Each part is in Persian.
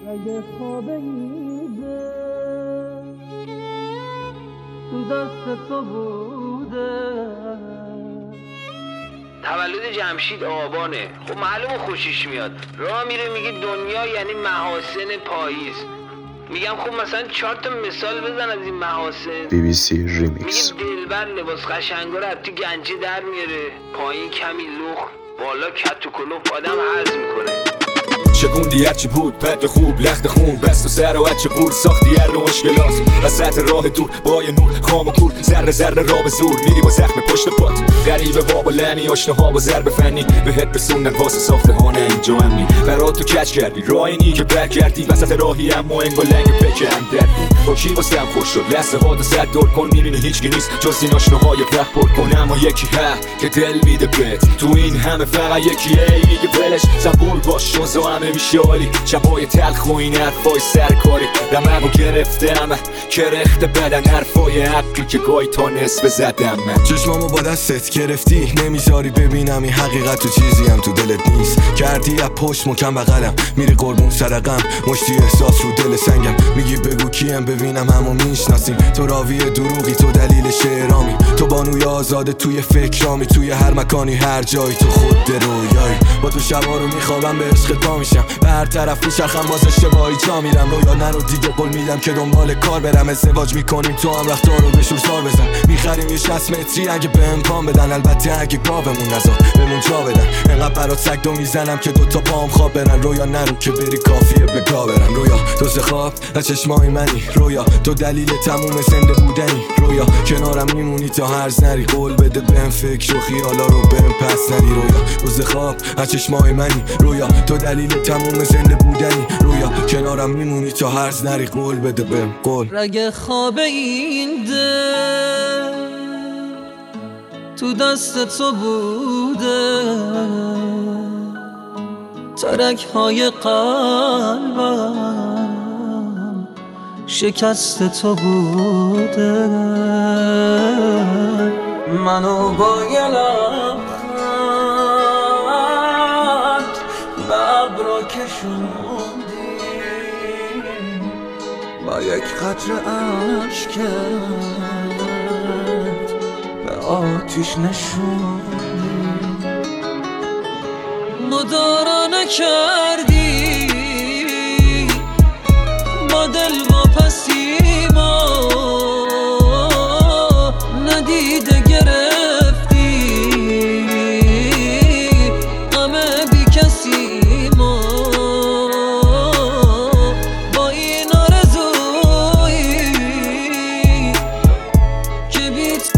اگه خوابیده تو دست تو بوده. تولد جمشید آبانه، خب معلومه خوشش میاد. راه میره میگه دنیا یعنی محاسن پاییز. میگم خب مثلا 4 تا مثال بزن از این محاسن. BBC ریمیکس. میگه دلبر لباس قشنگا رو تو گنجه در میاره، پایین کمی لخ، بالا کت و کلوف آدم هرز میکنه. شکوندی هرچی بود پد خوب لخت خون بست و سر و هرچی بود ساختی هر رو مشکلات وسط راه دور با یه نور خام و کور ذره ذره را به زور میری با زخم پشت پات غریبه ها با لعنی آشناها با ضرب فنی بهت رسوندن واسه ساختمان اینجا امنی برات تو کج کردی راه اینی که برگردی وسط راهی اما انگار لنگ بکن دردی با کی واسه هم خوش شد لحظه ها دو صد دور کن میبینی هیچکی نیست جز این آشناهای ره پر کن اما یکی که دل میده بهت تو این همه فقط یکیه میگه ولش صبور باش شوزا همه میشه عالی شبای تلخ و این حرفای سرکاری دماغو گرفتم کرخت بدن حرفای حقی که گاهی تا نصف زدم چشمامو با دستت گرفتی نمیذاری ببینم این حقیقت تو چیزی هم تو دلت نیست کردی از پشت مکم بغلم میری قربون سرقم مشتی احساس رو دل سنگم میگی بگو کیم ببینم همو میشناسیم تو راوی دروغی تو دلیل شعرامی تو بانوی آزاده توی فکرامی توی هر مکانی هر جایی تو خود رویایی با تو شبا رو میخوابم به عشق پا میشم به هر طرف میچرخم باز اشتباهی جا میرم رویا نرو دیگه قول میدم که دنبال کار برم ازدواج میکنیم تو هم رفتار رو به شورسار بزن میخریم یه 60 متری اگه به امکان بدن البته اگه گاومون نزار بمون جا بدن انقدر برات سگ دو میزنم که دوتا پام خواب برن رویا نرو که بری کافیه به گا برم رویا تو خواب نه چشمای منی رویا تو دلیل تموم زنده بودنی رویا کنارم میمونی تا هرز نری قول بده بهم فکر و خیالا رو بهم پس نری رویا تو خواب نه چشمای منی رویا تو دلیل تموم زنده بودنی رویا کنارم میمونی تا هرز نری قول بده بهم قول رگ خواب این دل تو دست تو بوده ترک های قلبم شکست تو بوده منو با یه لبخند به ابرا کشوندی با یک قطره اشکت به آتیش نشوندی مدارا نکردی با دل واپسیما ندیده گرفتی غم بی کسی ما با این آرزویی که بیت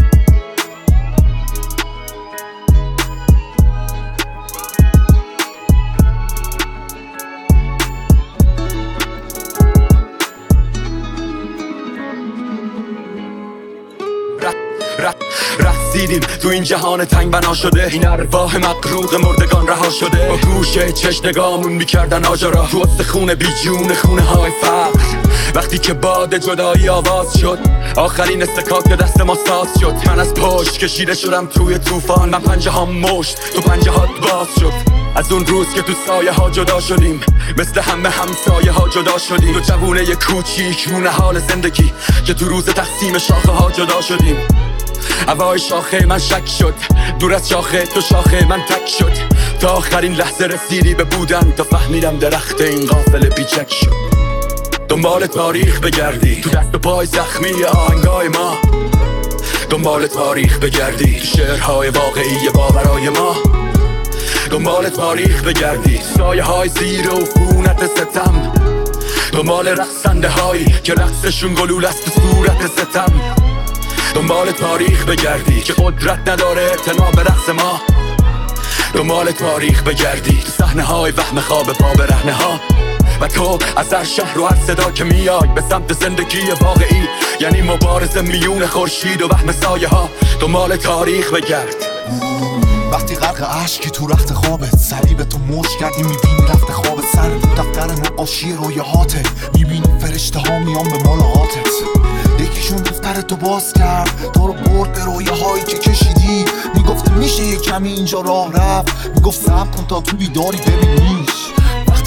رسیدیم تو این جهان تنگ بنا شده این ارواح مقروق مردگان رها شده با گوشه چشم نگامون میکردن آجارا تو استخون بی جون خونه های فقر وقتی که باد جدایی آواز شد آخرین استکاک دست ما ساز شد من از پشت کشیده شدم توی طوفان من پنجه ها مشت تو پنجه هات باز شد از اون روز که تو سایه ها جدا شدیم مثل همه همسایه ها جدا شدیم تو جوونه ی کوچیک مونه حال زندگی که تو روز تقسیم شاخه ها جدا شدیم هوای شاخه من شک شد دور از شاخه تو شاخه من تک شد تا آخرین لحظه رسیدی به بودن تا فهمیدم درخت این غافل بیچک شد دنبال تاریخ بگردی تو دست و پای زخمی آهنگای ما دنبال تاریخ بگردی تو شعرهای واقعی باورای ما دنبال تاریخ بگردی سایه های زیر و فونت ستم دنبال رقصنده هایی که رقصشون گلول است تو صورت ستم دنبال تاریخ بگردی که قدرت نداره اعتنا به رقص ما دنبال تاریخ بگردی تو صحنه های وهم خواب پا به رهنه ها و تو از هر شهر و هر صدا که میای به سمت زندگی واقعی یعنی مبارزه میون خورشید و وهم سایه ها دنبال تاریخ بگرد وقتی غرق عشقی تو رخت خوابت صلیب تو مشت کردی میبینی رفت خوابت سر تو دفتر نقاشی رویاهاته میبینی فرشته ها میان به ملاقاتت یکیشون دفتر تو باز کرد تو رو برد به رویاهایی که کشیدی میگفت میشه یه کمی اینجا راه رفت میگفت صبر کن تا تو بیداری ببینیش وقتی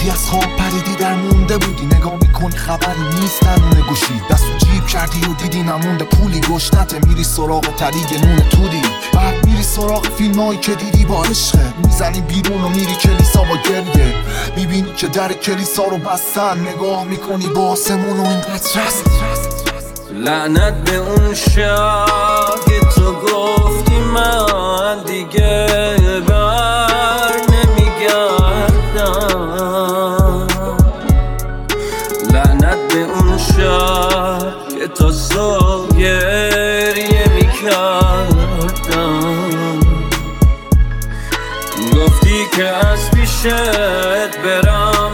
وقتی از خواب پریدی در مونده بودی، نگاه میکنی خبری نیست درون گوشی، دستو جیب کردی و دیدی نمونده پولی، گشنته میری سراغ تریگ نون تودی، بعد میری سراغ فیلمایی که دیدی با عشقت، میزنی بیرون و میری کلیسا با گریه، میبینی که در کلیسا رو بستن، نگاه میکنی با آسمون و اینقدر رست. لعنت به اون شب که تو گفتی من دیگه بر نمیگردم، لعنت به اون شب که تا صبح گریه میکردم، گفتی که از پیشت برم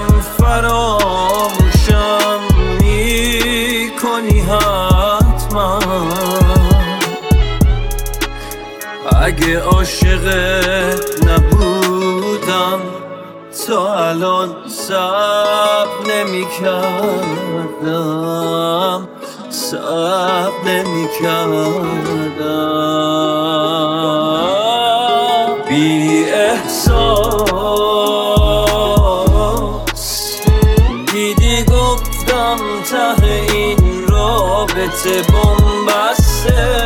فراموشم میکنی حتما، اگه عاشقت نبودم تا الان صبر نمیکردم، صبر نمیکردم. بی احساس دیدی گفتم ته این رابطه بن‌بسته،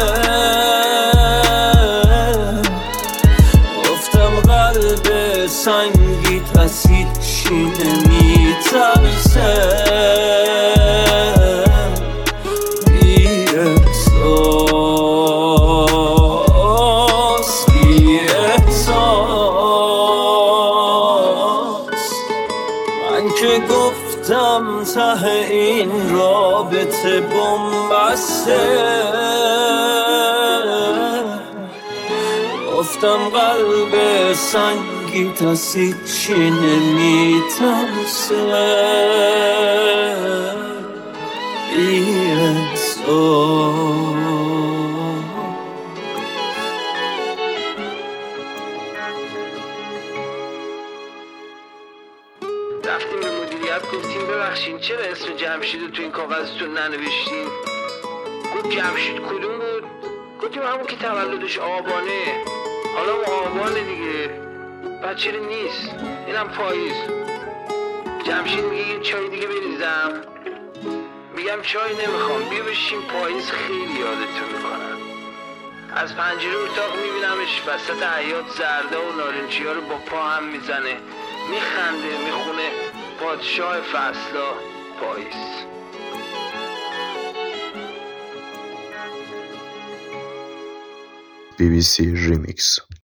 گفتم قلب سنگیت از هیچی نمیترسه. بی احساس، بی احساس، من که گفتم ته این رابطه بن‌بسته، گفتم قلب سنگیت از هیچی نمیترسه. بی احساس. رفتیم به مدیریت گفتیم ببخشید چرا اسم جمشید رو تو این کاغذتون ننوشتین؟ گفت جمشید کدوم بود؟ گفتیم همون که تولدش آبانه. حالا آبانه دیگه، بعد چرا نیست؟ اینم پاییز. جمشید میگه یه چای دیگه بریزم، میگم چای نمیخوام، بیا بشین پاییز خیلی یادتون میکنم. از پنجره اتاق میبینمش وسط حیاط زرده و نارنجی ها رو با پا هم میزنه، میخنده، میخونه پادشاه فصلا پاییز. BBC Remix